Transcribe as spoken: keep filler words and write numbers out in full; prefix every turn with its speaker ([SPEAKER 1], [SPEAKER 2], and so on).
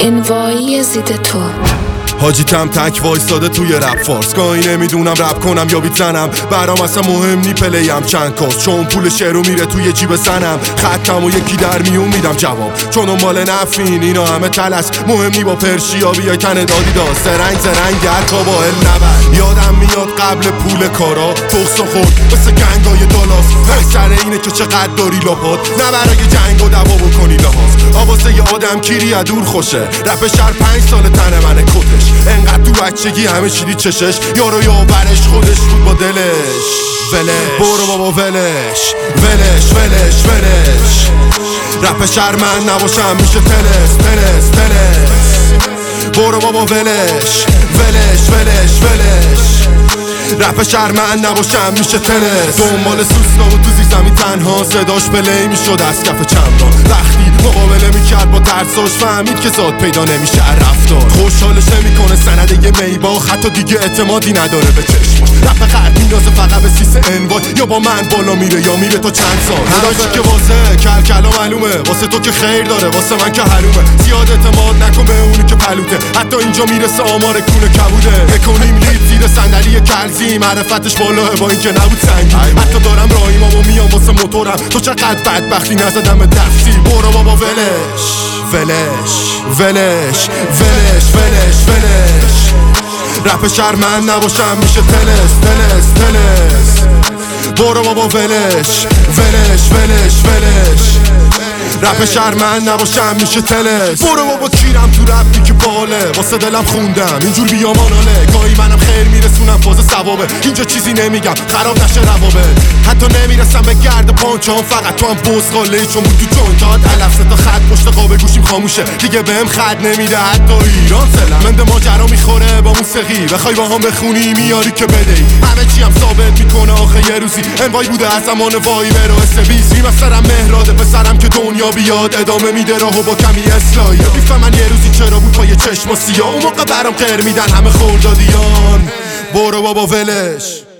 [SPEAKER 1] انوایی زید تو
[SPEAKER 2] حاجی کم تک وایستاده توی رپ فارس، گاهی نمیدونم رپ کنم یا بیت زنم، برام اصلا مهم نی پلیم چند کاست، چون پول شعرو میره توی جیب زنم، خطم و یکی در میون میدم جواب، چون دنبال نفین اینا همه تلس، مهم نی با پرشیا بیای تن دادی دا، سرنگ زرنگ حتی با ال نبر. یادم میاد قبل پول کارا تخصا خورد مثل گنگای دالاس، سر اینه که چقدر داری لاپات، نه برای جنگ و دوا بکنی لحاظ، آوازه ی آدم کیری از دور خوشه، رپ شهر پنج سال تنه منه کتش، انقدر تو بچگی همه چیدی چشش، یارو یا برش خودش بود با دلش، ولش برو بابا ولش ولش ولش ولش، رپ شهر من نباشم میشه تلس تلس تلس، برو بابا ولش ولش ولش ولش، رپ شهر من نباشم میشه تنس، دنبال سوسکا و تو زیر زمین تنها، صداش بلی میشد از کف چمدان، وقتی مقابله میکرد با ترساش فهمید که زاد پیدا نمیشه رفتار، خوشحالش نمیکنه سند یه میباخ، حتی دیگه اعتمادی نداره به چشماش، رپ خرد میندازه فقط به سیس انوای، یا با من بالا میره یا میره تا چند سال، هدفی که واسه کل کلا معلومه، واسه تو که خیر داره واسه من که حرومه، زیاد اعتماد نکن به اونی که پلوته، حتی اینجا میرسه آمار کونه کبوده، بکنیم لید زیر صندلی کلزی، معرفتش بالاه با این که نبود سنگی، حتی دارم راهیمامو میام واسه موتورم، تو چقدر بدبختی نزدم به دستی، برو بابا ولش ولش ولش ولش ولش ولش، رپ شهر من نباشم میشه تلس تلس تلس، برو بابا ولش ولش ولش ولش، رپ شهر من نباشم میشه تلس، برو بابا کیرم تو رپی که باله، واسه دلم خوندم اینجور بیامانانه، گاهی منم خیر میرسونم فاز ثوابه، اینجا چیزی نمیگم خراب نشه روابط، حتی نمیرسم به گرد پانچان، فقط تو هم بزغاله چون بود تو جونتات، علف تا خط پشت قاب گوشیم خاموشه، دیگه بهم خط نمیده حتی ایران سلم، مند ماجرا میخوره با موسیقی، بخوای با هم بخونی میاری که بدهی، همه چی هم ثابت میکنه آخه یه روزی انوای بوده از زمان وایبر و اس بی، مثلا مهراده پسرم که دنیا بیاد ادامه میده راهو با کمی اصلاحی، میفهمن یه روزی چرا بود پای چشم و سیاه، اون موقع برام قر میدن همه خوردادیان، برو بابا ولش